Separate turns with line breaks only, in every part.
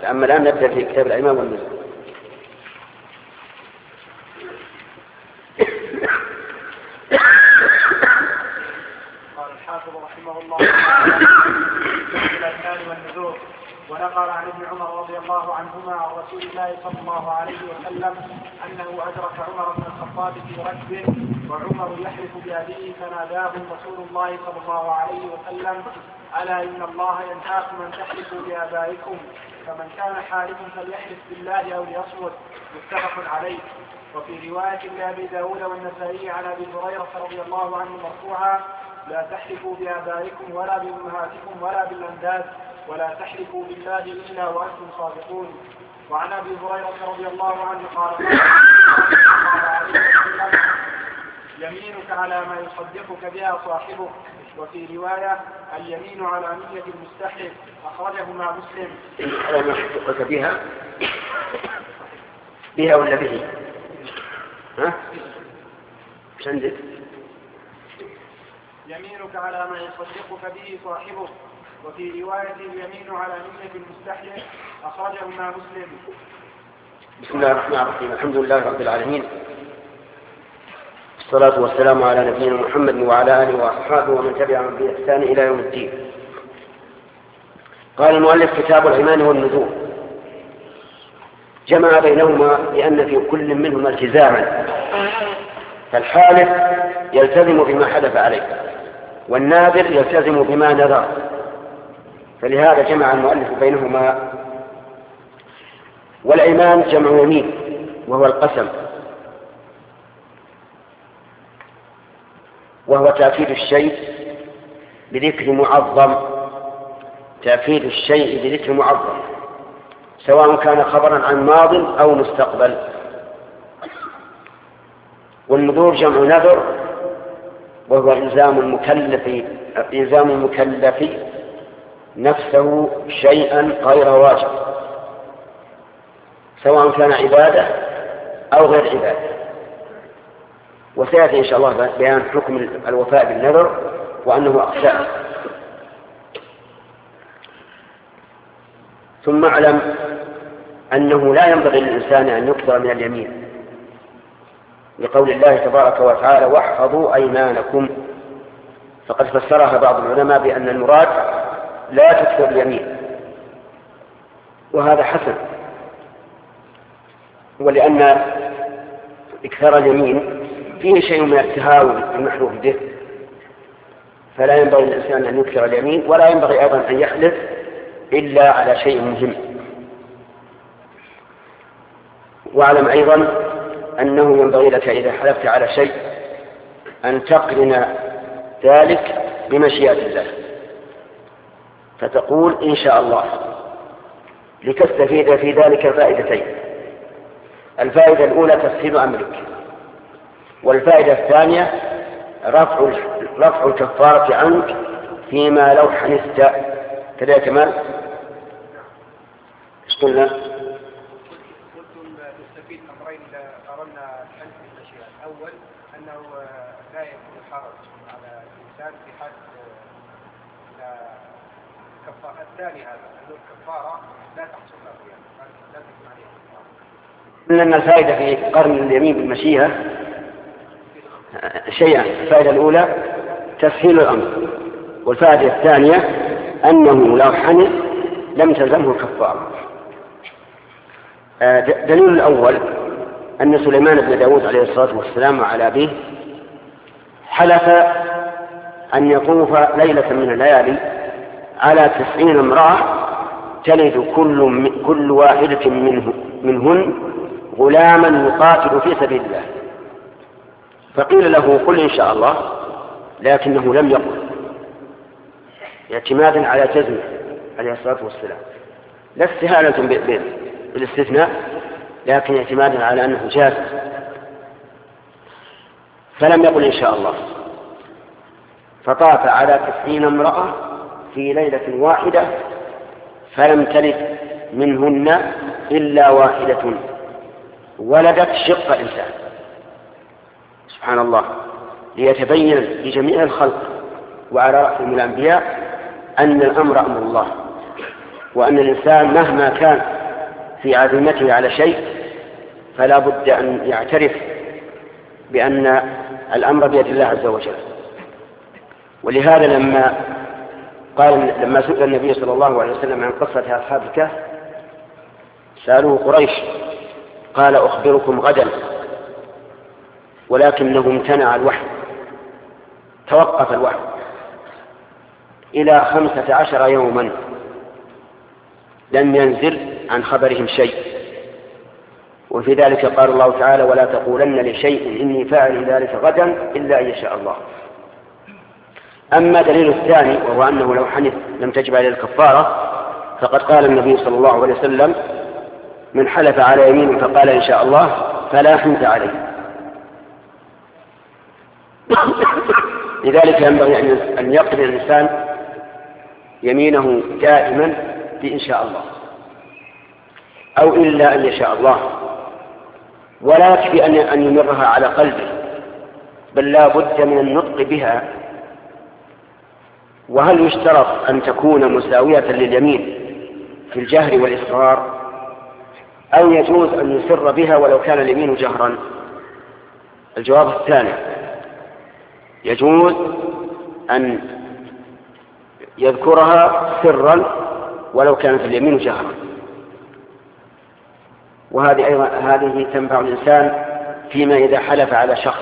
أما الآن نبدأ في كتاب الأيمان والنذور.
قال الحافظ رحمه الله تعالى في الأيمان والنذور: ونقل عن ابن عمر رضي الله عنهما عن رسول الله صلى الله عليه وسلم أنه أدرك عمر بن الخطاب في ركب وعمر يحلف بأبيه فناداه رسول الله صلى الله عليه وسلم: ألا إن الله ينهاكم أن تحلفوا بآبائكم، فمن كان حالفا فليحلف بالله أو ليصمت. متفق عليه. وفي رواية لأبي داود والنسائي عن أبي هريرة رضي الله عنه مرفوعا: لا تحلفوا بآبائكم ولا بأمهاتكم ولا بالأنداد ولا تحلفوا بالله إلا وأنتم صادقون. وعن أبي هريرة رضي الله عنه قال: يمينك على ما يصدقك بها صاحبك. وفي رواية: اليمين على نية المستحلف. أخرجهما مسلم.
على ما يصدقك بها ولا به؟ ها؟ عندك
يمينك على ما يصدقك به صاحبك. وفي رواية: اليمين على نية المستحلف. أخرجهما مسلم.
بسم الله الرحمن الرحيم. الحمد لله رب العالمين، الصلاة والسلام على نبينا محمد وعلى آله وأصحابه ومن تبعهم بإحسان إلى يوم الدين. قال المؤلف: كتاب الأيمان والنذور. جمع بينهما لأن في كل منهما التزاما، فالحالف يلتزم بما حلف عليه والناذر يلتزم بما نذر، فلهذا جمع المؤلف بينهما. والأيمان جمع يمين وهو القسم، وهو تأكيد الشيء بذكر معظم، تأكيد الشيء بذكر معظم سواء كان خبرا عن ماض أو مستقبل. والنذور جمع نذر، وهو إلزام المكلف نفسه شيئا غير واجب، سواء كان عبادة أو غير عبادة. وسيأتي إن شاء الله بيان حكم الوفاء بالنذر وأنه أقسام. ثم اعلم أنه لا ينبغي للإنسان أن يكثر من اليمين، لقول الله تبارك وتعالى: واحفظوا أيمانكم. فقد فسرها بعض العلماء بأن المراد لا تكثر اليمين، وهذا حسن، ولأن إكثار اليمين فيه شيء من التهاون المحروف به، فلا ينبغي للإنسان أن يكثر اليمين، ولا ينبغي أيضا أن يحلف إلا على شيء مهم. واعلم أيضا أنه ينبغي لك إذا حلفت على شيء أن تقرن ذلك بمشيئة الله، فتقول إن شاء الله، لتستفيد في ذلك فائدتين: الفائدة الأولى تسهيل أمرك، والفائدة الثانية رفع الكفارة عنك فيما لو حنست. كذا كمال قلنا
نستفيد أمرين إذا أردنا الحلف بالمشيئة. الأول أنه لا يكون حرج على الإنسان في حال الكفارة. الثاني هذا أن الكفارة لا تحصل له، يعني لا تكون عليه كفارة.
لأن الفائدة في قرن اليمين بالمشيئة شيئا: الفائدة الأولى تسهيل الأمر، والفائدة الثانية أنه لو حنث لم تلزمه الكفارة. دليل الأول أن سليمان بن داود عليه الصلاة والسلام وعلى أبيه حلف أن يطوف ليلة من الليالي على 90 امرأة تلد كل واحدة منهن غلاما يقاتل في سبيل الله، فقيل له: قل إن شاء الله، لكنه لم يقل، اعتمادا على جزمه عليه الصلاة والسلام، لا استهانة بالاستثناء، لكن اعتمادا على أنه جاز، فلم يقل إن شاء الله، فطاف على 90 امرأة في ليلة واحدة فلم تلد منهن إلا واحدة ولدت شق إنسان. سبحان الله، ليتبين لجميع الخلق وعلى رأسهم الأنبياء أن الأمر أمر الله، وأن الإنسان مهما كان في عزيمته على شيء فلا بد أن يعترف بأن الأمر بيد الله عز وجل. ولهذا لما سئل النبي صلى الله عليه وسلم عن قصة أصحاب الكهف سألوه قريش قال أخبركم غدا، ولكنه امتنع الوحي، توقف الوحي إلى 15 يوما لم ينزل عن خبرهم شيء. وفي ذلك قال الله تعالى ولا تقولن لشيء إني فاعل ذلك غدا إلا أن يشاء الله. أما دليل الثاني وهو أنه لو حنث لم تجب عليه الكفارة، فقد قال النبي صلى الله عليه وسلم من حلف على يمين فقال إن شاء الله فلا حنث عليه. لذلك ينبغي أن يقضي الإنسان يمينه دائما بإن شاء الله أو إلا أن يشاء الله، ولا يكفي أن يمرها على قلبه، بل لا بد من النطق بها. وهل يشترط أن تكون مساوية لليمين في الجهر والإصرار، أو يجوز أن يسر بها ولو كان اليمين جهرا؟ الجواب الثاني، يجوز أن يذكرها سرا ولو كانت اليمين جهرا. هذه تنفع الإنسان فيما إذا حلف على شخص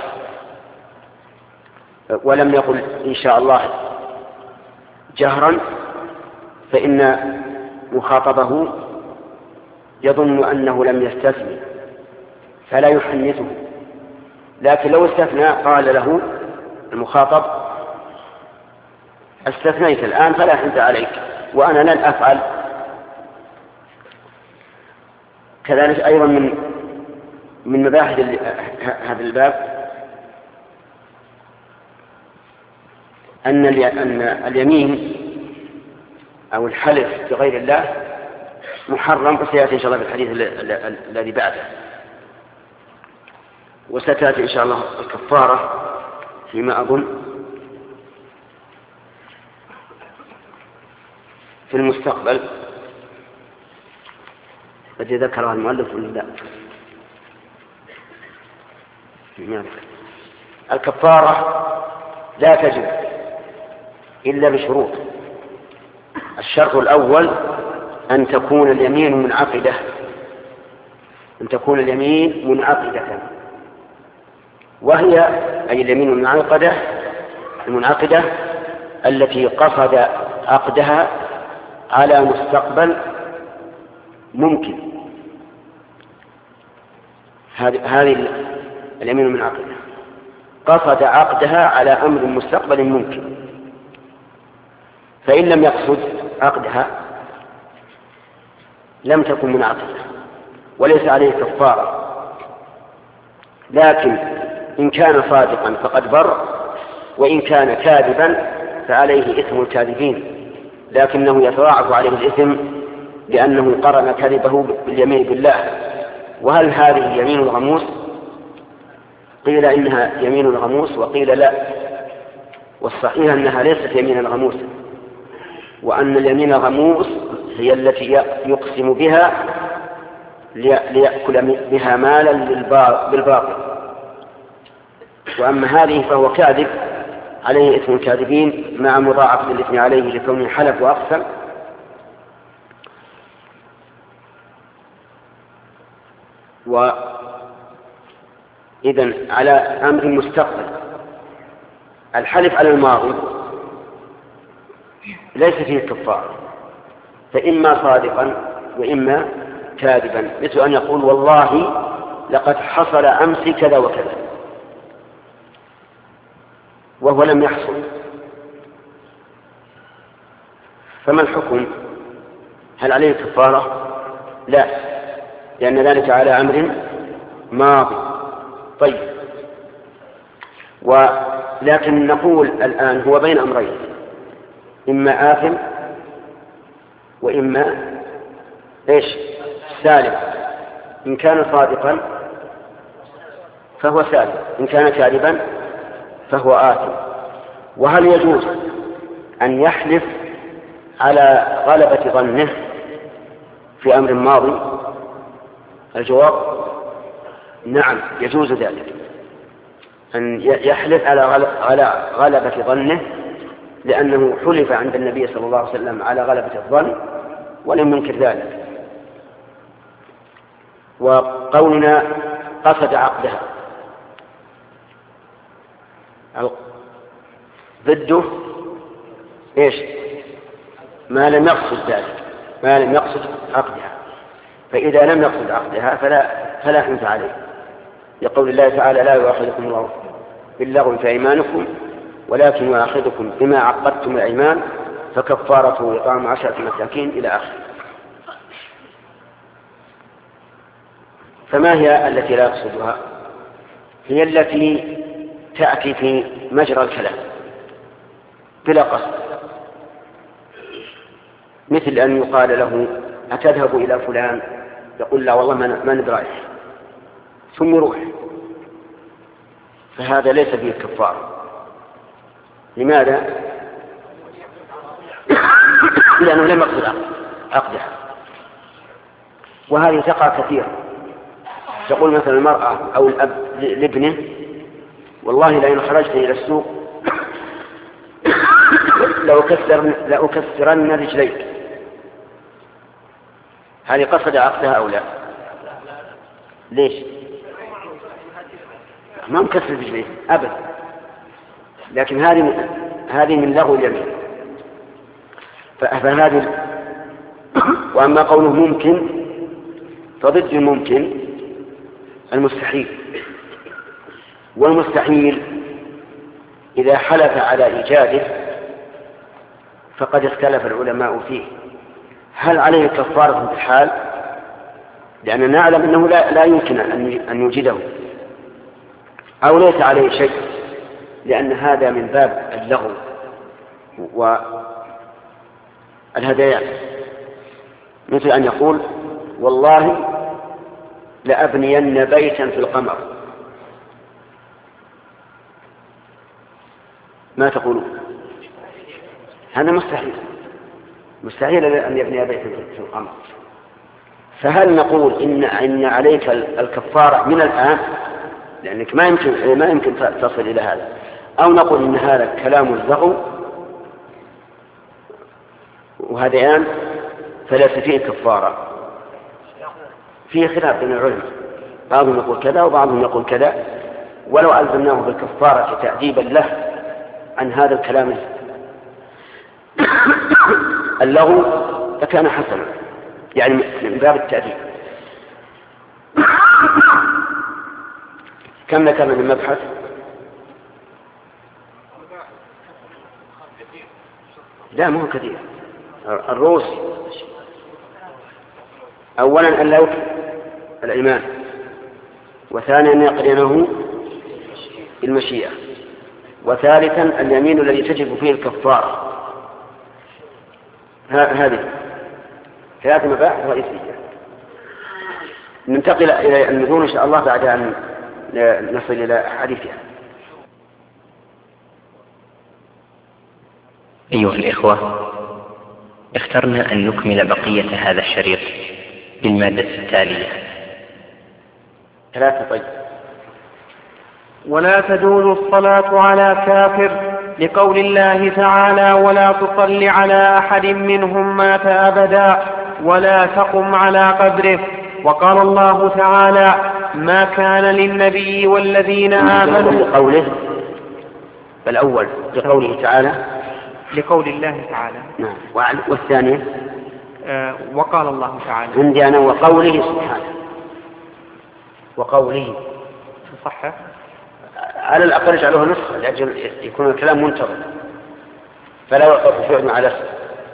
ولم يقل إن شاء الله جهرا، فإن مخاطبه يظن أنه لم يستثني فلا يحنثه. لكن لو استثنى قال له المخاطب استثنيت الآن فلا حنث عليك وأنا لن أفعل. كذلك أيضا من مباحث هذا الباب أن اليمين أو الحلف بغير الله محرم، وسيأتي إن شاء الله في الحديث الذي بعده، وستأتي إن شاء الله الكفارة فيما أظن في المستقبل الذي ذكرها المؤلف ولا لا. الكفارة لا تجب إلا بشروط. الشرط الأول أن تكون اليمين منعقدة، أن تكون اليمين منعقدة، وهي أي اليمين المنعقدة التي قصد عقدها على مستقبل ممكن. هذه اليمين المنعقدة قصد عقدها على أمر مستقبل ممكن، فإن لم يقصد عقدها لم تكن منعقدة وليس عليه كفارة. لكن إن كان صادقا فقد بر، وإن كان كاذبا فعليه إثم الكاذبين، لكنه يتضاعف عليه الإثم لأنه قرن كذبه باليمين بالله. وهل هذه يمين الغموس؟ قيل إنها يمين الغموس وقيل لا، والصحيح أنها ليست يمين الغموس، وأن اليمين الغموس هي التي يقسم بها ليأكل بها مالا بالباطل، وأما هذه فهو كاذب عليه إثم الكاذبين مع مضاعفة الإثم عليه لكونه حلف وأقسم. وإذن على أمر مستقبل الحلف على الماضي ليس فيه كفارة، فإما صادقا وإما كاذبا، مثل أن يقول والله لقد حصل أمس كذا وكذا وهو لم يحصل، فما الحكم؟ هل عليه كفارة؟ لا، لأن ذلك على أمر ماضي. طيب، ولكن نقول الآن هو بين أمرين، إما آثم وإما سالم. إن كان صادقا فهو سالم، إن كان كاذبا فهو آثم. وهل يجوز أن يحلف على غلبة ظنه في أمر ماضي الجواب نعم، يجوز ذلك، أن يحلف على غلبة ظنه، لأنه حلف عند النبي صلى الله عليه وسلم على غلبة الظن ولم ينكر ذلك. وقولنا قصد عقدها ضده إيش؟ ما لم يقصد ذلك، ما لم يقصد عقدها. فإذا لم يقصد عقدها فلا حنث عليه، لقول الله تعالى: لا يؤاخذكم الله باللغو في أيمانكم ولكن يؤاخذكم بما عقدتم الأيمان فكفارته إطعام 10 مساكين إلى آخره. فما هي التي لا يقصدها؟ هي التي تأتي في مجرى الكلام بلا قصد، مثل أن يقال له: أتذهب إلى فلان؟ يقول: لا والله ما ندري، ثم يروح، فهذا ليس فيه كفارة. لماذا؟ لأنه لم يقصد عقدها. وهذه تقع كثيرا. تقول مثلا المرأة أو الأب لابنه: والله لئن خرجت إلى السوق لأكسرن رجليك. هل قصد عقدها أو لا؟ ليش؟ ما مكسر رجليه أبدا، لكن هذه من لغو اليمين. فهذه. وأما قوله ممكن فضد الممكن المستحيل، والمستحيل إذا حلف على إيجاده فقد اختلف العلماء فيه: هل عليه كفارة في الحال؟ لأننا نعلم أنه لا يمكن أن يوجده، أو ليس عليه شيء، لأن هذا من باب اللغو والهذيان، مثل أن يقول: والله لأبنين بيتا في القمر. ما تقولون؟ هذا مستحيل أن يبني بيتا في القمر. فهل نقول إن عليك الكفارة من الآن لأنك ما يمكن تصل إلى هذا، أو نقول إن هذا كلام اللغو وهذيان فليس فيه كفارة؟ فيه خلاف بين العلماء، بعضهم يقول كذا وبعضهم يقول كذا، ولو ألزمناه بالكفارة تأديبا له عن هذا الكلام اللغو فكان حسنا، يعني من باب التأديب. كم ذكرنا من مبحث؟ لا مو كثير. الرؤوس: أولا أن لا يكفر الإيمان، وثانيا أن يقرنه بالمشيئة، وثالثا اليمين الذي تجب فيه الكفارة. هذه 3 مباحث رئيسية. ننتقل إلى النذور إن شاء الله بعد أن نصل إلى حديثها.
أيها الإخوة، اخترنا أن نكمل بقية هذا الشريط بالمادة التالية.
3. طيب.
ولا تجوز الصلاة على كافر، لقول الله تعالى: ولا تصل على أحد منهم مات أبدا ولا تقم على قبره. وقال الله تعالى: ما كان للنبي والذين آمنوا.
لقوله الأول لقوله تعالى،
لقول الله تعالى.
نعم. والثانية
وقال الله تعالى.
عندي أنا وقوله سبحانه. وقوله
صحة
على الأقل اجعله نسخة لأجل يكون الكلام منتظم، فلا يوقف فعل على اسم.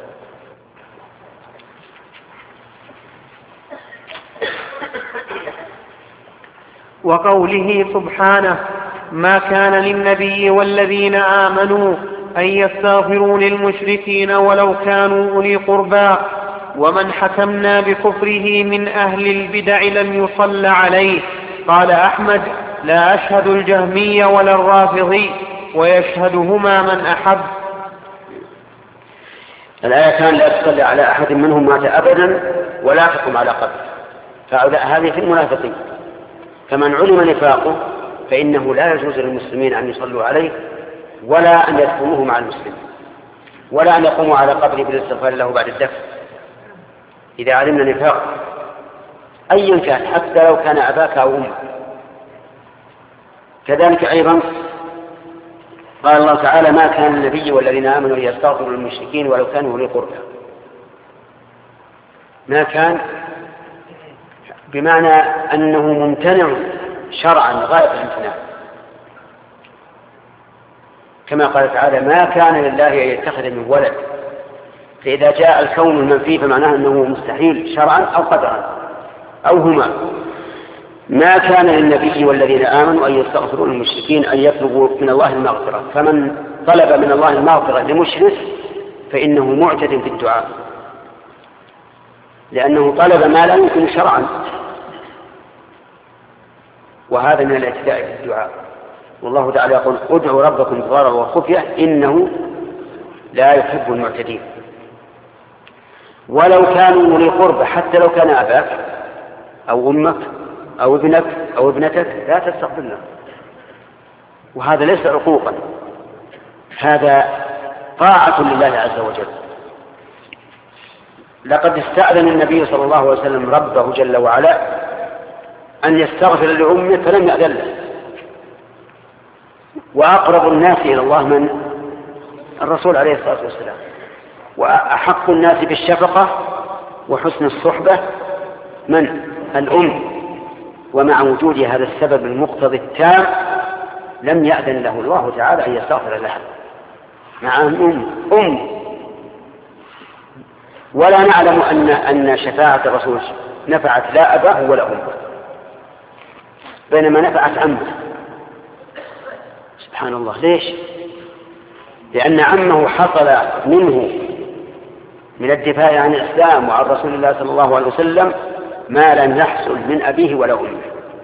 وقوله سبحانه: ما كان للنبي والذين آمنوا أن يستغفروا للمشركين ولو كانوا أولي قربى ومن حكمنا بكفره من أهل البدع لم يصل عليه. قال أحمد: لا أشهد الجهمي ولا الرافضي، ويشهدهما من أحب.
الآية كان لا تصلي على أحد منهم مات أبدا ولا تقم على قبره. فهؤلاء هذه في المنافقين. فمن علم نفاقه فإنه لا يجوز للمسلمين أن يصلوا عليه ولا أن يدفنوه مع المسلمين ولا أن يقوموا على قبره بالاستغفار له بعد الدفن إذا علمنا نفاقه أيا كان، حتى لو كان أباك أو أمك. كذلك أيضا قال الله تعالى: ما كان النبي والذين آمنوا يستغفروا للمشركين ولو كانوا أولي قربى. ما كان بمعنى أنه ممتنع شرعا غاية الامتناع، كما قال تعالى: ما كان لله أن يتخذ من ولد. فإذا جاء الكون المنفي فمعناه أنه مستحيل شرعا أو قدرا أو هما. ما كان للنبي والذين آمنوا أن يستغفروا للمشركين أن يطلبوا من الله المغفرة، فمن طلب من الله المغفرة لمشرك فإنه معتد في الدعاء، لأنه طلب ما لا يمكن شرعا، وهذا من الاعتداء في الدعاء. والله تعالى يقول: ادعوا ربكم ضرارا وخفية إنه لا يحب المعتدين. ولو كانوا أولي قربى، حتى لو كان أباك أو أمك أو ابنك أو ابنتك لا تستغفر له، وهذا ليس عقوقا، هذا طاعة لله عز وجل. لقد استأذن النبي صلى الله عليه وسلم ربه جل وعلا أن يستغفر لأمه فلم يأذن له. وأقرب الناس إلى الله من الرسول عليه الصلاة والسلام، وأحق الناس بالشفقة وحسن الصحبة من الأم. ومع وجود هذا السبب المقتضي التام لم يأذن له الله تعالى أن يستغفر لها، مع أم. ولا نعلم أن شفاعة الرسول نفعت لا أباه ولا أمه، بينما نفعت عمه. سبحان الله. ليش؟ لأن عمه حصل منه من الدفاع عن الإسلام وعن رسول الله صلى الله عليه وسلم ما لم يحصل من أبيه ولا أمه،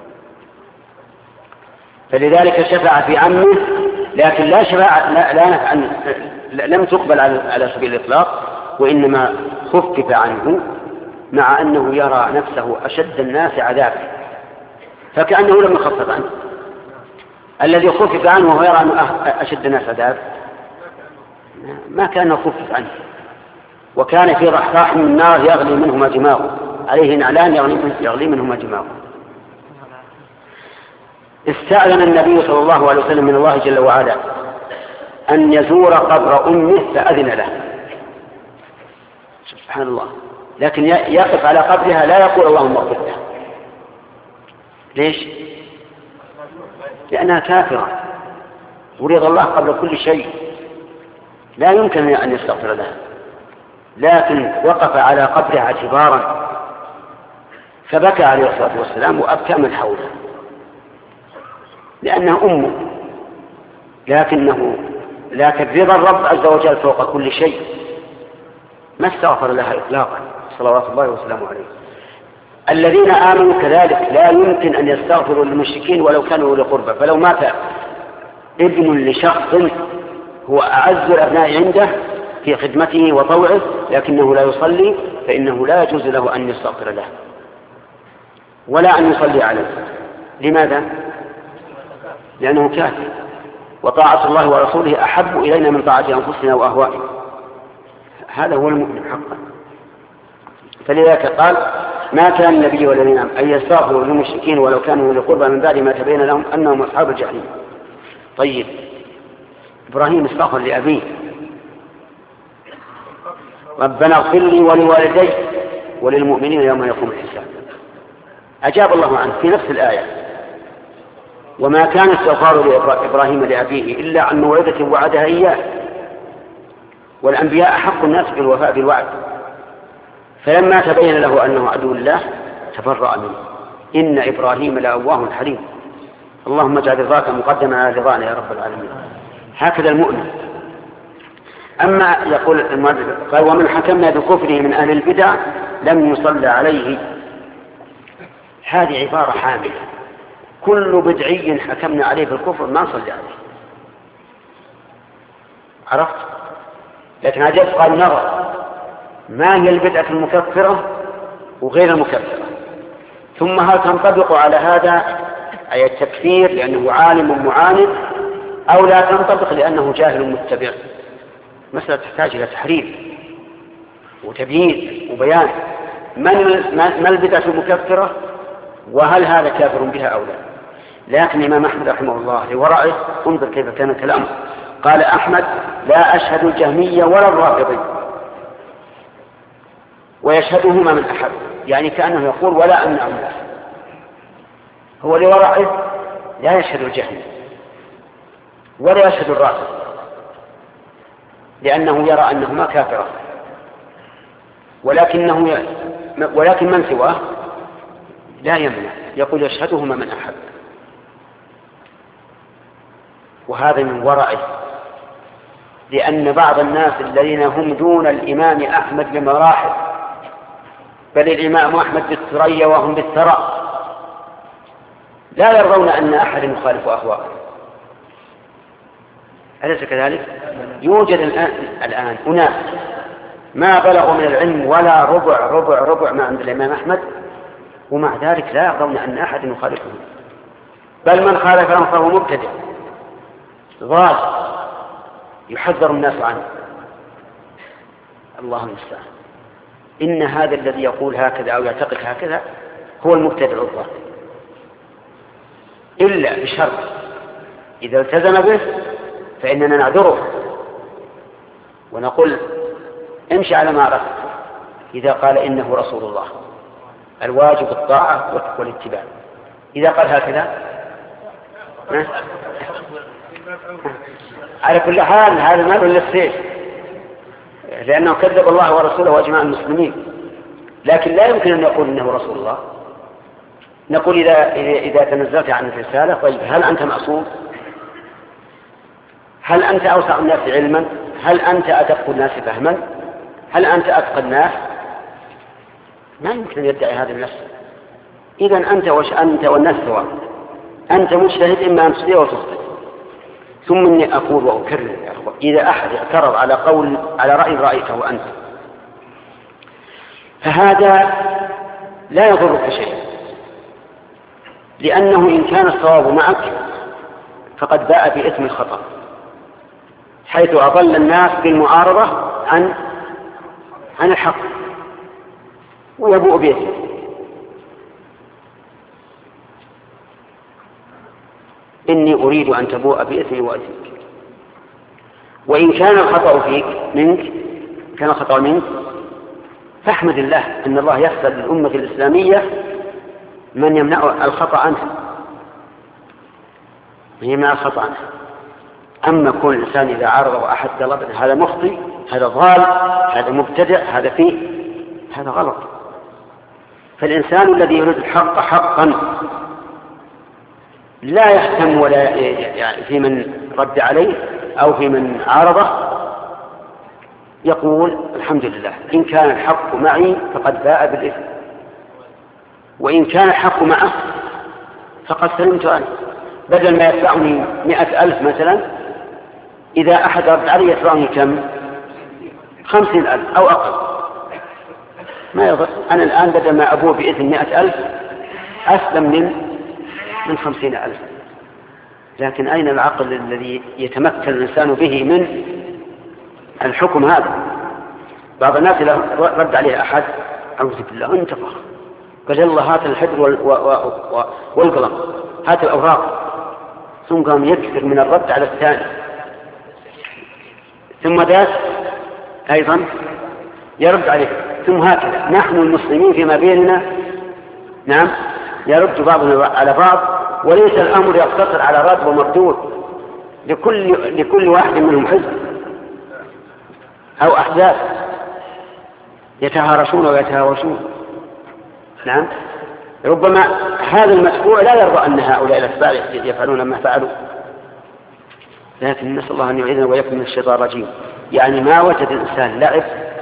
فلذلك شفع في عمه، لكن لا شفاعة لا نفع لم تقبل على سبيل الإطلاق، وإنما خفف عنه، مع أنه يرى نفسه أشد الناس عذابا، فكأنه لم يخفف عنه. الذي خفف عنه وهو يرى أنه أشد الناس عذاب ما كان خفف عنه، وكان في رحراح من النار يغلي منهما دماغه، عليه نعلان يغلي منهما دماغه. استأذن النبي صلى الله عليه وسلم من الله جل وعلا أن يزور قبر أمه فأذن له. سبحان الله. لكن يقف على قبرها لا يقول اللهم اغفر له. ليش؟ لأنها كافرة ورضا الله قبل كل شيء، لا يمكن أن يستغفر لها، لكن وقف على قبرها اعتبارا، فبكى عليه الصلاة والسلام وأبكى من حوله لأنها أمه، لكن رضا الرب عز وجل فوق كل شيء، ما استغفر لها إطلاقا صلوات الله وسلامه عليه. الذين آمنوا كذلك لا يمكن أن يستغفروا للمشركين ولو كانوا أولي قربى. فلو مات ابن لشخص هو أعز الأبناء عنده في خدمته وطوعه لكنه لا يصلي، فإنه لا يجوز له أن يستغفر له ولا أن يصلي عليه. لماذا؟ لأنه كافر، وطاعة الله ورسوله أحب إلينا من طاعة أنفسنا وأهوائنا. هذا هو المؤمن حقا. فلذلك قال: ما كان النبي والذين آمنوا أن يستغفروا للمشركين ولو كانوا أولي قربى من بعد ما تبين لهم أنهم أصحاب الجحيم. طيب، إبراهيم استغفر لأبيه: ربنا اغفر لي ولوالدي وللمؤمنين يوم يقوم الحساب. أجاب الله عنه في نفس الآية: وما كان استغفار إبراهيم لأبيه إلا عن موعدة وعدها إياه، والأنبياء أحق الناس بالوفاء بالوعد. فلما تبين له أنه عدو الله تبرأ منه. إن إبراهيم لأواه حليم. اللهم اجعل رضاك مقدما على رضانا يا رب العالمين. هكذا المؤمن. أما يقول قال: ومن حكمنا بكفره من أهل البدع لم يصلى عليه. هذه عبارة حاملة، كل بدعي حكمنا عليه بالكفر ما نصلي عليه. عرفت؟ لكن هذا يبقى النظر، ما هي البدعة المكفرة وغير المكفرة؟ ثم هل تنطبق على هذا أي التكفير لأنه عالم معاند أو لا تنطبق لأنه جاهل متبع؟ مسألة تحتاج إلى تحرير وتبيين وبيان ما البدعة المكفرة وهل هذا كافر بها أو لا. لكن الإمام أحمد رحمه الله لورعه انظر كيف كان كلامه. قال أحمد: لا أشهد الجهمية ولا الرافضي ويشهدهما من أحد، يعني كأنه يقول ولا أمنع الناس. هو لورعه لا يشهد الجهمي ولا يشهد الرافض لأنه يرى أنهما كافرة، ولكن من سواه لا يمنع، يقول يشهدهما من أحد. وهذا من ورعه، لأن بعض الناس الذين هم دون الإمام أحمد بمراحل، بل الإمام أحمد بالثريا وهم بالثراء، لا يرضون أن أحد يخالف أهواءه. أليس كذلك؟ يوجد الآن أناس ما بلغوا من العلم ولا ربع ما عند الإمام أحمد، ومع ذلك لا يرضون أن أحد يخالفهم، بل من خالفهم فهو مبتدع ضال يحذر الناس عنه. الله المستعان. إن هذا الذي يقول هكذا أو يعتقد هكذا هو المبتدع الضال، إلا بشرط إذا التزم به فإننا نعذره ونقول امشي على ما عرفت. إذا قال إنه رسول الله الواجب الطاعة والاتباع، إذا قال هكذا على كل حال هذا مال للسيف، لأنه كذب الله ورسوله وأجماع المسلمين. لكن لا يمكن أن يقول إنه رسول الله. نقول إذا تنزلت عن الرسالة، طيب هل أنت معصوم؟ هل أنت أوسع الناس علما؟ هل أنت أدق الناس فهما؟ هل أنت أتقى الناس؟ ما يمكن أن يدعي هذا النفس. إذا أنت والناس سواء، أنت مجتهد إما أن تصدق أو تصدق. ثم إني أقول وأكرر يا أخوة، إذا أحد اعترض على رأي رأيته أنت، فهذا لا يضرك شيء، لأنه إن كان الصواب معك فقد باء بإثم الخطأ، حيث أضل الناس بالمعارضة عن الحق ويبوء بإثم. إني أريد أن تبوء بإثمي وإثمك. وإن كان الخطأ منك فاحمد الله أن الله يحصل للأمة الإسلامية من يمنع الخطأ عنه، أما كل إنسان إذا عارض وأحد قال هذا مخطئ، هذا ضال، هذا مبتدع، هذا غلط. فالإنسان الذي يريد الحق حقا لا يهتم ولا يعني في من رد عليه أو في من عارضه، يقول الحمد لله إن كان الحق معي فقد باء بالإثم، وإن كان الحق معه فقد سلمت عنه. بدل ما يدفعني 100,000 مثلا، إذا أحد رد علي يدفعني كم؟ 50,000 أو أقل، ما يضر. أنا الآن بدل ما أبوه بإثم 100,000 أسلم من 50,000. لكن أين العقل الذي يتمكن الإنسان به من الحكم هذا؟ بعض الناس إذا رد عليه أحد أعوذ بالله انتفخ، قال يلا هات الحبر والقلم، هات الأوراق، ثم قام يكثر من الرد على الثاني، ثم ذات أيضا يرد عليه، ثم هكذا. نحن المسلمين فيما بيننا نعم يرد بعضنا على بعض، وليس الأمر يقتصر على رد ومردود. لكل واحد منهم حزب أو أحزاب يتهارشون ويتهاوشون. نعم، ربما هذا المتبوع لا يرضى أن هؤلاء الأتباع يفعلون ما فعلوا، لكن نسأل الله أن يعيذنا ويكون من الشيطان الرجيم. يعني ما وجد الإنسان لعب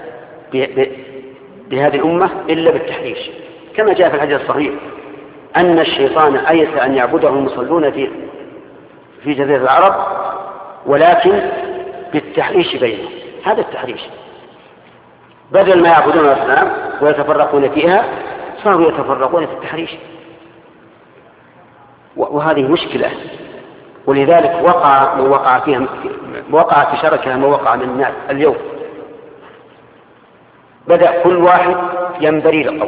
بهذه الأمة إلا بالتحريش، كما جاء في الحديث الصحيح أن الشيطان أيس أن يعبده المصلون في جزيرة العرب، ولكن بالتحريش بينهم. هذا التحريش، بدل ما يعبدون الأصنام ويتفرقون فيها صاروا يتفرقون في التحريش، وهذه مشكلة. ولذلك وقع في شركها ما وقع من الناس اليوم. بدأ كل واحد ينبري للقول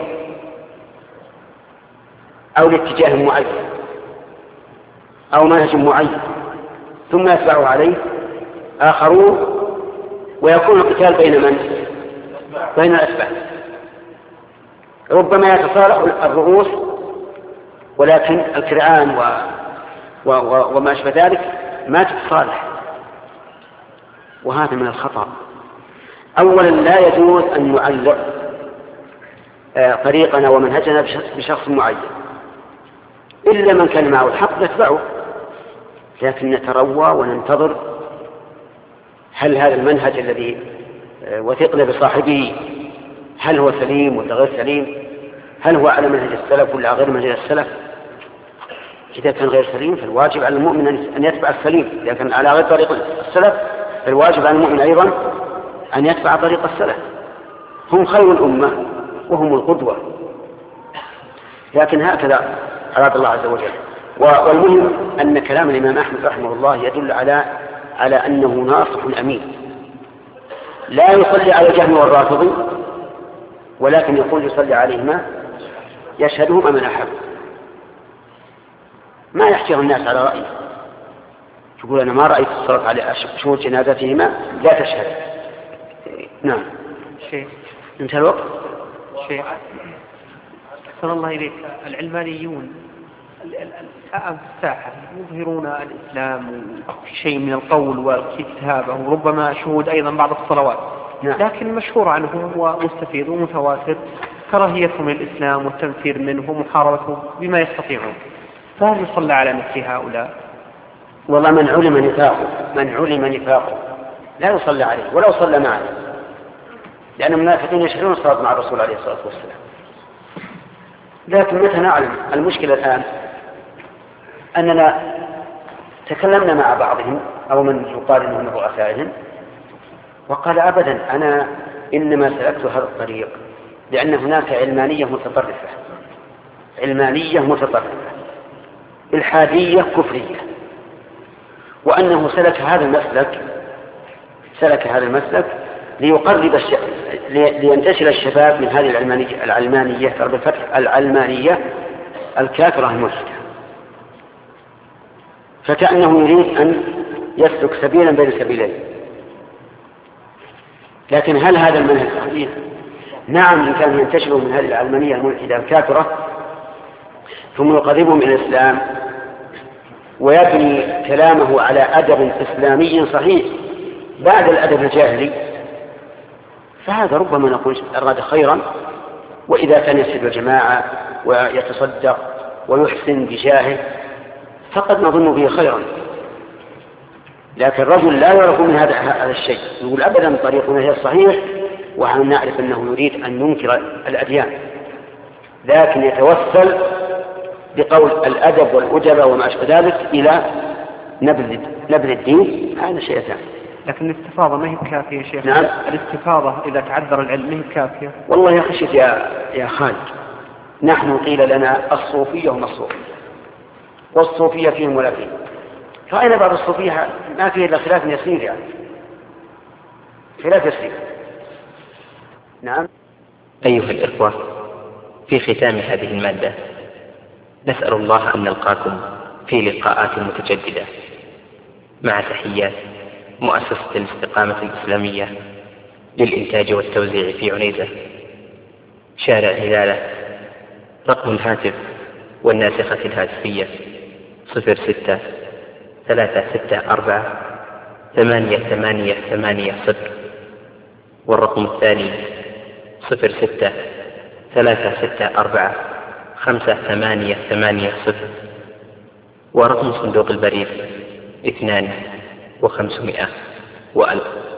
أو لاتجاه معين أو منهج معين، ثم يتبع عليه آخرون، ويكون القتال بين من؟ بين الأتباع. ربما يتصالح الرؤوس، ولكن الكرعان وما أشبه ذلك ما تتصالح، وهذا من الخطأ. أولا لا يجوز أن نعلق طريقنا ومنهجنا بشخص معين، إلا من كان معه الحق نتبعه، لكن نتروى وننتظر هل هذا المنهج الذي وثقنا بصاحبه هل هو سليم ولا غير سليم، هل هو على منهج السلف ولا غير منهج السلف. إذا كان غير سليم فالواجب على المؤمن أن يتبع السليم، إذا كان على غير طريق السلف فالواجب على المؤمن أيضا أن يتبع طريق السلف. هم خير الأمة وهم القدوة، لكن هكذا أراد الله عز وجل. والمهم أن كلام الإمام أحمد رحمه الله يدل على أنه ناصح أمين، لا يصلي على الجهم والرافض، ولكن يقول يصلي عليهما يشهدهما من أحب، ما يحجر الناس على رأيه، يقول أنا ما رأيت الصلاة على شهود جنازتهما لا تشهد. نعم
شيخ
انتهى الوقت.
شيخ أحسن الله إليك، العلمانيون الآن في الساحة يظهرون الإسلام في شيء من القول والكتابة وربما شهود أيضا بعض الصلوات، لكن مشهور عنهم ومستفيض ومتواتر كراهيتهم للإسلام والتنفير منه ومحاربته بما يستطيعون، فهل يصلى على مثل هؤلاء؟
والله من علم نفاقه لا يصلى عليه ولو صلى معه، لأن المنافقين يشهدون الصلاة مع الرسول عليه الصلاة والسلام. لكن متى نعلم؟ المشكلة الآن أننا تكلمنا مع بعضهم أو من يقال إنه من رؤسائهم وقال أبدا أنا إنما سلكت هذا الطريق لأن هناك علمانية متطرفة إلحادية كفرية، وأنه سلك هذا المسلك لينتشل الشباب من هذه العلمانية بالفتح العلمانية الكافرة الملحدة، فكأنه يريد أن يسلك سبيلا بين سبيلين. لكن هل هذا المنهج صحيح؟ نعم، إن كان ينتشلوا من هذه العلمانية الملحدة الكافرة ثم يقربهم إلى الإسلام ويبني كلامه على أدب إسلامي صحيح بعد الأدب الجاهلي، فهذا ربما نقول أراد خيرا، وإذا كان يسد الجماعة ويتصدق ويحسن بجاهه فقد نظن به خيرا. لكن الرجل لا يعرف من هذا الشيء، يقول أبدا طريقنا هي الصحيح، ونحن نعرف أنه يريد أن ينكر الأديان، لكن يتوسل بقول الأدب والأدب وما أشبه ذلك إلى نبذ الدين، هذا شيء ثاني.
لكن الاستفاضة ما هي كافية يا شيخ.
نعم.
الاستفاضة إذا تعذر العلم ما هي كافية.
والله يا خشيت يا خالد، نحن قيل لنا الصوفية هم الصوفية والصوفية فيهم ولا فيهم، رأينا بعض الصوفية ما فيه إلا خلاف يسير، يعني خلاف يسير. نعم.
أيها الإخوة، في ختام هذه المادة نسأل الله أن نلقاكم في لقاءات متجددة، مع تحيات مؤسسة الاستقامة الإسلامية للإنتاج والتوزيع في عنيزة، شارع هلالة. رقم الهاتف والناسخة الهاتفية 06-364-8880، والرقم الثاني 06-364-5880، ورقم صندوق البريد 2500 و1000.